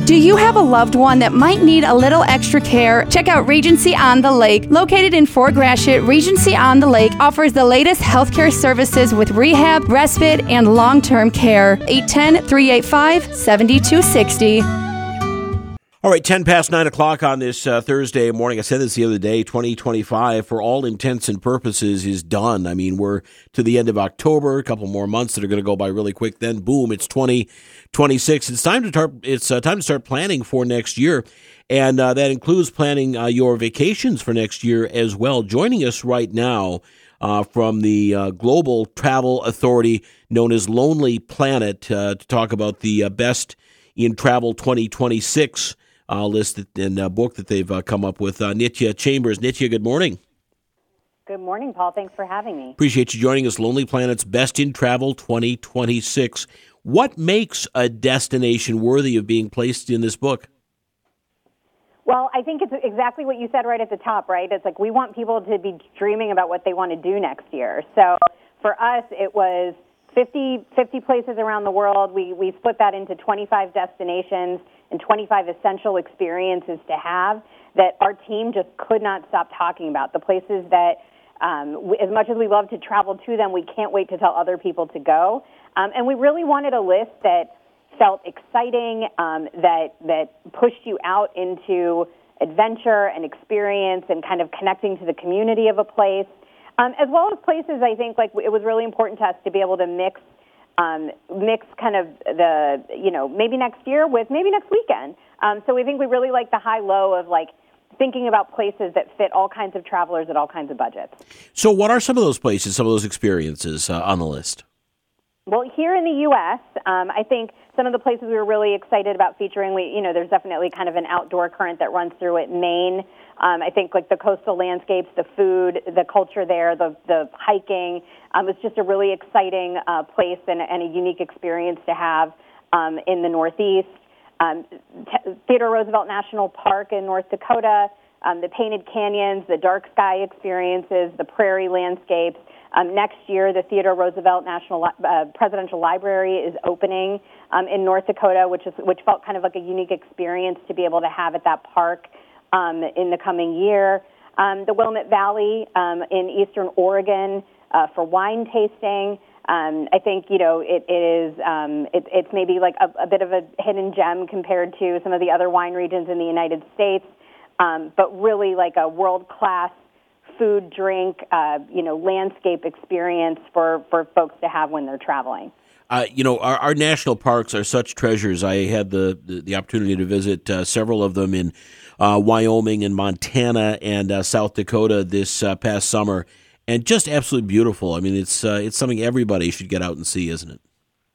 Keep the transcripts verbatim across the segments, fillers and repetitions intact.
Do you have a loved one that might need a little extra care? Check out Regency on the Lake. Located in Fort Gratiot, Regency on the Lake offers the latest healthcare services with rehab, respite, and long-term care. eight one zero, three eight five, seven two six zero. All right, ten past nine o'clock on this uh, Thursday morning. I said this the other day, twenty twenty-five, for all intents and purposes, is done. I mean, we're to the end of October, a couple more months that are going to go by really quick. Then, boom, it's twenty twenty-six. It's time to start, it's uh, time to start planning for next year, and uh, that includes planning uh, your vacations for next year as well. Joining us right now uh, from the uh, Global Travel Authority, known as Lonely Planet, uh, to talk about the uh, best in travel twenty twenty-six Uh, list and uh, book that they've uh, come up with. Uh, Nitya Chambers. Nitya, good morning. Good morning, Paul. Thanks for having me. Appreciate you joining us. Lonely Planet's Best in Travel twenty twenty-six. What makes a destination worthy of being placed in this book? Well, I think it's exactly what you said right at the top, right? It's like we want people to be dreaming about what they want to do next year. So for us, it was fifty, fifty places around the world. We, we split that into twenty-five destinations and twenty-five essential experiences to have that our team just could not stop talking about. The places that, um, we, as much as we love to travel to them, we can't wait to tell other people to go. Um, and we really wanted a list that felt exciting, um, that that pushed you out into adventure and experience and kind of connecting to the community of a place, um, as well as places. I think like it was really important to us to be able to mix. Um, mix kind of the, you know, maybe next year with maybe next weekend. Um, so we think we really like the high-low of, like, thinking about places that fit all kinds of travelers at all kinds of budgets. So what are some of those places, some of those experiences uh, on the list? Well, here in the U S, um, I think some of the places we were really excited about featuring, we, you know, there's definitely kind of an outdoor current that runs through it. Maine, um, I think like the coastal landscapes, the food, the culture there, the the hiking, um, it's just a really exciting uh, place and, and a unique experience to have um, in the Northeast. Um, T- Theodore Roosevelt National Park in North Dakota, um, the Painted Canyons, the dark sky experiences, the prairie landscapes. Um, next year, the Theodore Roosevelt National uh, Presidential Library is opening um, in North Dakota, which is which felt kind of like a unique experience to be able to have at that park um, in the coming year. Um, the Willamette Valley um, in eastern Oregon uh, for wine tasting. Um, I think, you know, it, it is, um, it, it's maybe like a, a bit of a hidden gem compared to some of the other wine regions in the United States, um, but really like a world-class food, drink, uh, you know, landscape experience for, for folks to have when they're traveling. Uh, you know, our, our national parks are such treasures. I had the, the, the opportunity to visit uh, several of them in uh, Wyoming and Montana and uh, South Dakota this uh, past summer, and just absolutely beautiful. I mean, it's uh, it's something everybody should get out and see, isn't it?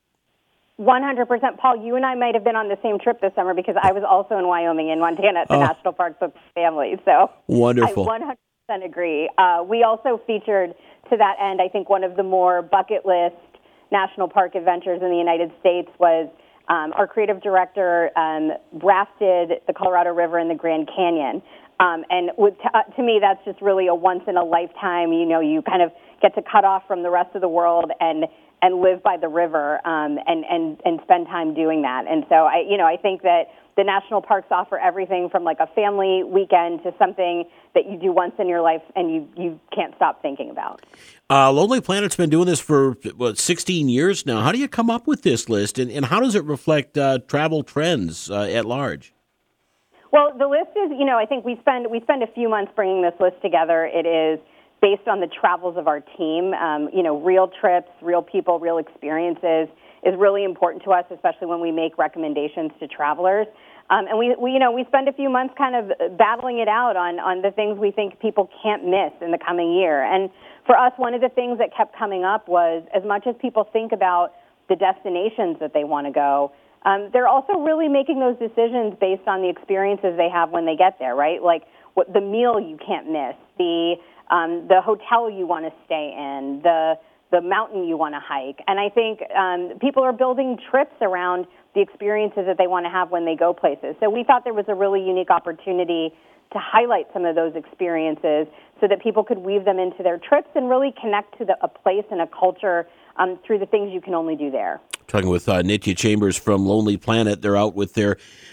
one hundred percent. Paul, you and I might have been on the same trip this summer because I was also in Wyoming and Montana at the oh. national parks with family. So wonderful. I one hundred percent agree. Uh, we also featured, to that end, I think one of the more bucket list national park adventures in the United States was um, our creative director um, rafted the Colorado River in the Grand Canyon. Um, and with, uh, to me, that's just really a once-in-a-lifetime, you know, you kind of get to cut off from the rest of the world and and live by the river um, and, and, and spend time doing that. And so, I you know, I think that the national parks offer everything from like a family weekend to something that you do once in your life and you, you can't stop thinking about. Uh, Lonely Planet's been doing this for, what, sixteen years now. How do you come up with this list, and, and how does it reflect uh, travel trends uh, at large? Well, the list is, you know, I think we spend we spend a few months bringing this list together. It is based on the travels of our team. Um, you know, real trips, real people, real experiences is really important to us, especially when we make recommendations to travelers. Um, and we, we, you know, we spend a few months kind of battling it out on, on the things we think people can't miss in the coming year. And for us, one of the things that kept coming up was, as much as people think about the destinations that they want to go, um, they're also really making those decisions based on the experiences they have when they get there, right? Like what the meal you can't miss, the um, the hotel you want to stay in, the the mountain you want to hike. And I think um, people are building trips around the experiences that they want to have when they go places. So we thought there was a really unique opportunity to highlight some of those experiences so that people could weave them into their trips and really connect to the, a place and a culture um, through the things you can only do there. Talking with uh, Nitya Chambers from Lonely Planet. They're out with their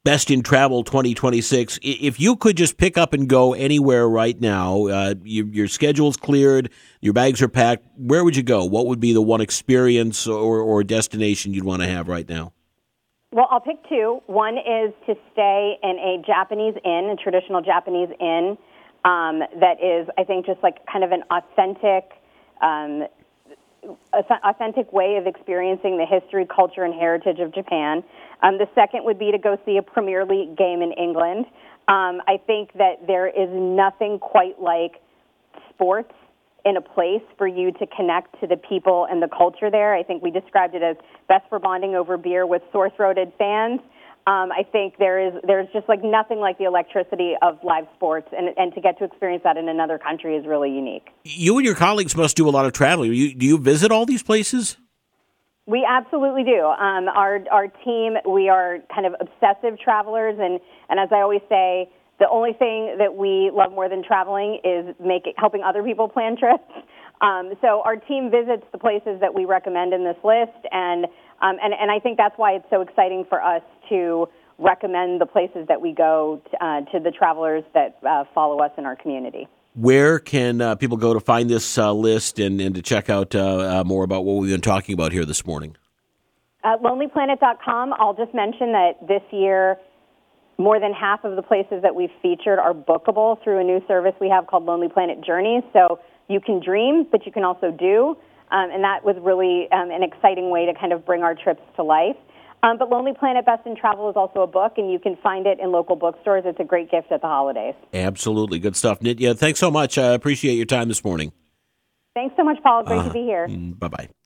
Best in Travel twenty twenty-six. If you could just pick up and go anywhere right now, uh, you, your schedule's cleared, your bags are packed, where would you go? What would be the one experience or, or destination you'd want to have right now? Well, I'll pick two. One is to stay in a Japanese inn, a traditional Japanese inn, um, that is, I think, just like kind of an authentic um authentic way of experiencing the history, culture, and heritage of Japan. Um, the second would be to go see a Premier League game in England. Um, I think that there is nothing quite like sports in a place for you to connect to the people and the culture there. I think we described it as best for bonding over beer with sore-throated fans. Um, I think there is there's just like nothing like the electricity of live sports, and and to get to experience that in another country is really unique. You and your colleagues must do a lot of traveling. You, do you visit all these places? We absolutely do. Um, our our team, we are kind of obsessive travelers, and, and as I always say, the only thing that we love more than traveling is making helping other people plan trips. Um, so our team visits the places that we recommend in this list, and um, and and I think that's why it's so exciting for us to recommend the places that we go to, uh, to the travelers that uh, follow us in our community. Where can uh, people go to find this uh, list and, and to check out uh, uh, more about what we've been talking about here this morning? At lonely planet dot com, I'll just mention that this year, more than half of the places that we've featured are bookable through a new service we have called Lonely Planet Journeys. So you can dream, but you can also do. Um, and that was really um, an exciting way to kind of bring our trips to life. Um, but Lonely Planet Best in Travel is also a book, and you can find it in local bookstores. It's a great gift at the holidays. Absolutely. Good stuff. Nitya, thanks so much. I appreciate your time this morning. Thanks so much, Paul. Great uh, to be here. Bye-bye.